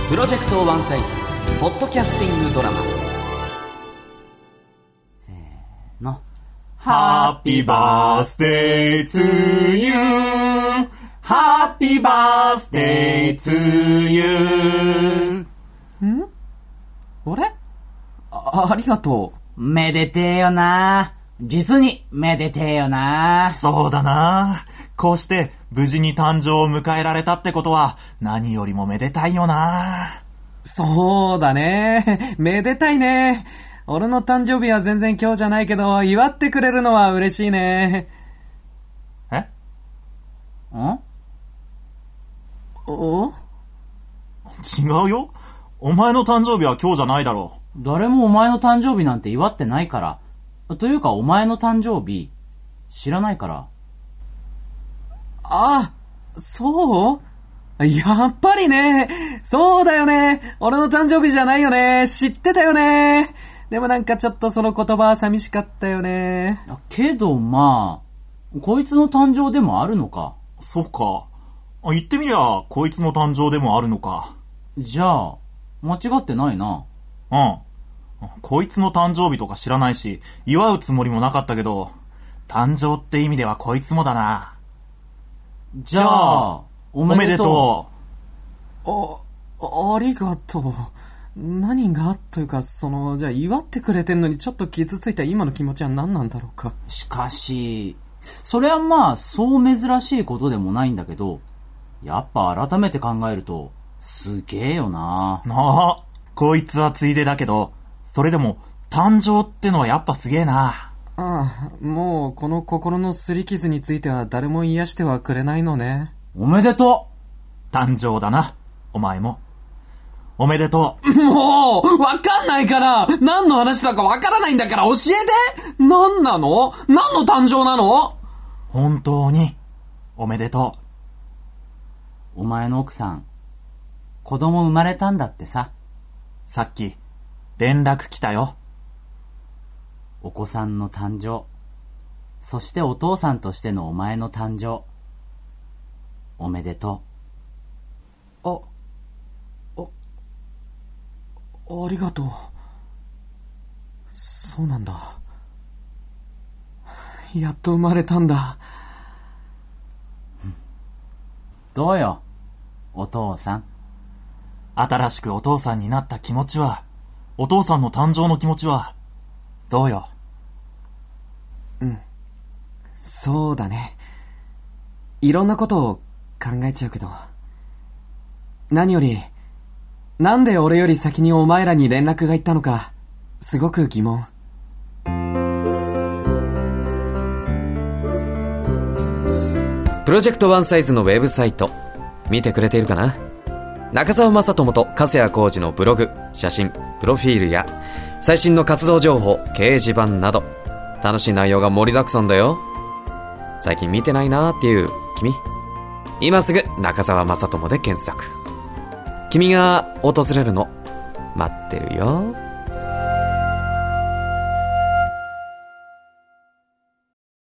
プロジェクトワンサイズポッドキャスティングドラマ。 せーの。 ハッピーバースデーツーユー。ハッピーバースデーツーユー。 ん？あれ？ありがとう。めでてえよな。実にめでてえよな。 そうだな。こうして無事に誕生を迎えられたってことは何よりもめでたいよな。 そうだね。めでたいね。俺の誕生日は全然今日じゃないけど、祝ってくれるのは嬉しいね。 え？ ん？ お？ 違うよ。お前の誕生日は今日じゃないだろう。誰もお前の誕生日なんて祝ってないから。というかお前の誕生日知らないから。 あ、そう？やっぱりね。そうだよね。俺の誕生日じゃないよね。知ってたよね。でもなんかちょっとその言葉は寂しかったよね。 けどまあ、こいつの誕生でもあるのか。 そうか。言ってみりゃこいつの誕生でもあるのか。 じゃあ間違ってないな。 うん。こいつの誕生日とか知らないし、祝うつもりもなかったけど、誕生って意味ではこいつもだな。 じゃあおめでとう。ありがとう。何がというか、じゃあ祝ってくれてんのにちょっと傷ついた今の気持ちは何なんだろうか。 しかし、それはまあそう珍しいことでもないんだけど、やっぱ改めて考えるとすげえよな。 なあ、こいつはついでだけど、それでも誕生ってのはやっぱすげえな。 ああ、もうこの心の擦り傷については誰も癒してはくれないのね。 おめでとう。誕生だな、お前も。おめでとう。 もうわかんないから、何の話だかわからないんだから教えて。何なの？何の誕生なの？ 本当におめでとう。お前の奥さん子供生まれたんだってさ。 さっき連絡来たよ。 お子さんの誕生、そしてお父さんとしてのお前の誕生、おめでとう。ありがとう。そうなんだ。やっと生まれたんだ。 どうよ、お父さん。 新しくお父さんになった気持ちは、お父さんの誕生の気持ちは、どうよ。 うん。そうだね。いろんなことを考えちゃうけど。何より、なんで俺より先にお前らに連絡が行ったのか、すごく疑問。プロジェクトワンサイズのウェブサイト、見てくれているかな？中澤正智と粕谷浩二のブログ、写真、プロフィールや最新の活動情報、掲示板など楽しい内容が盛りだくさんだよ。最近見てないなーっていう君、今すぐ中澤正智で検索。君が訪れるの待ってるよ。